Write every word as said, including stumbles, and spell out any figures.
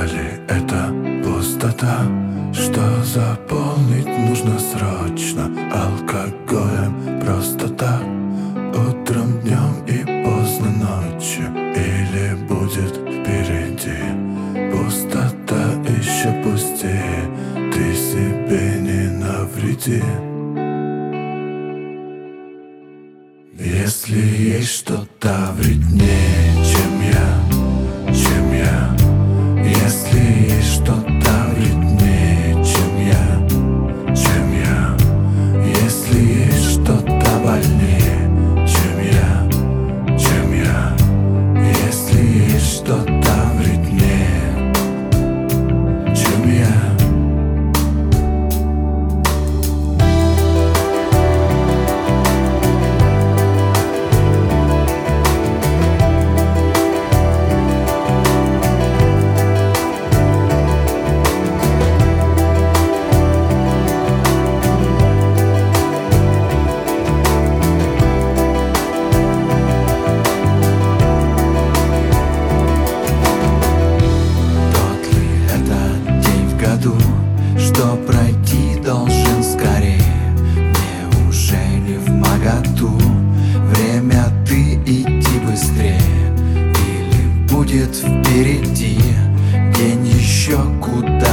ли это пустота, что заполнить нужно срочно алкоголем просто так, утром, днем и поздно ночью? Или будет впереди пустота еще пустее? Ты себе не навреди. Если есть что-то вреднее, чем я, чем я, если есть что-то вреднее, чем я, чем я, если есть что-то больнее, чем я, чем я, если есть что-то вреднее, чем я. Что пройти должен скорее? Неужели вмоготу? Время ты иди быстрее. Или будет впереди день еще куда